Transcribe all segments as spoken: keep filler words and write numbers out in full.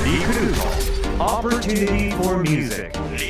リクルート Opportunity for Music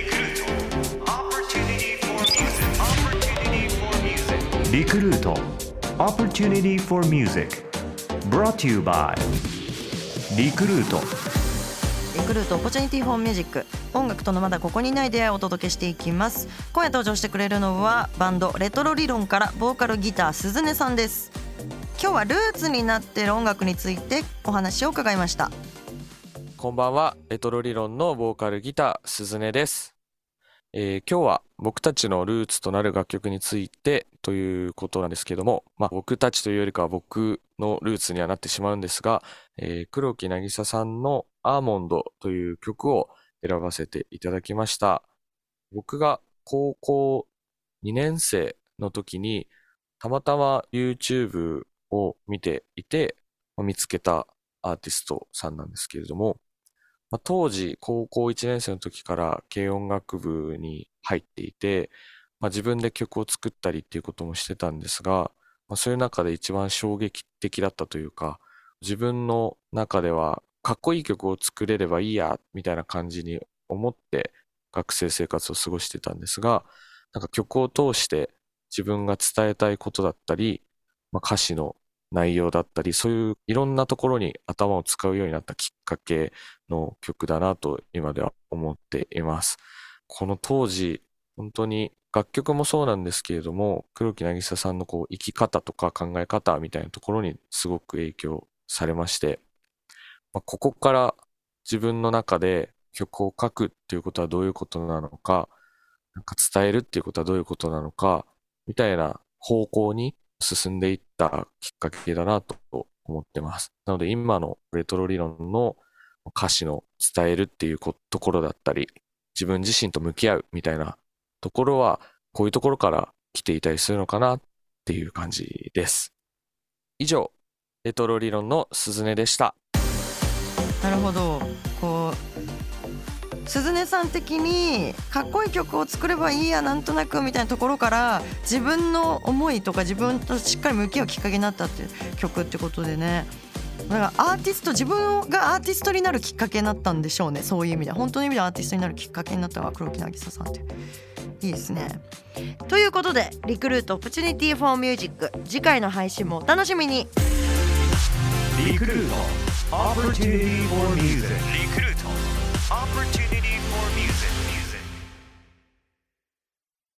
リクルート Opportunity for Music Brought to you by リクルートリクルートオポチュニティフォーミュージック、音楽とのまだここにない出会いをお届けしていきます。今夜登場してくれるのはバンドレトロ理論からボーカルギター鈴音さんです。今日はルーツになっている音楽についてお話を伺いました。 こんばんは、レトロ理論のボーカルギター鈴音です。えー、今日は僕たちのルーツとなる楽曲についてということなんですけども、まあ、僕たちというよりかは僕のルーツにはなってしまうんですが、えー、黒木渚さんのアーモンドという曲を選ばせていただきました。僕が高校にねん生の時にたまたま YouTube を見ていて見つけたアーティストさんなんですけれども、まあ、当時高校いちねん生の時から軽音楽部に入っていて、まあ、自分で曲を作ったりっていうこともしてたんですが、まあ、そういう中で一番衝撃的だったというか、自分の中ではかっこいい曲を作れればいいやみたいな感じに思って学生生活を過ごしてたんですが、なんか曲を通して自分が伝えたいことだったり、まあ、歌詞の内容だったり、そういういろんなところに頭を使うようになったきっかけの曲だなと今では思っています。この当時、本当に楽曲もそうなんですけれども、黒木渚さんのこう生き方とか考え方みたいなところにすごく影響されまして、まあ、ここから自分の中で曲を書くっていうことはどういうことなのか、なんか伝えるっていうことはどういうことなのか、みたいな方向に進んでいったきっかけだなと思ってます。なので今のレトロ理論の歌詞の伝えるっていうところだったり、自分自身と向き合うみたいなところは、こういうところから来ていたりするのかなっていう感じです。以上、レトロ理論の鈴音でした。 なるほど。こう鈴音さん的にかっこいい曲を作ればいいやなんとなくみたいなところから自分の思いとか自分としっかり向き合うきっかけになったっていう曲ってことでね、だからアーティスト自分がアーティストになるきっかけになったんでしょうね。そういう意味で本当の意味でアーティストになるきっかけになったのは黒木渚さんっていいですね。ということでリクルートオプチュニティフォーミュージック、次回の配信もお楽しみに。 リクルート Opportunity for Music リクルート Opportunity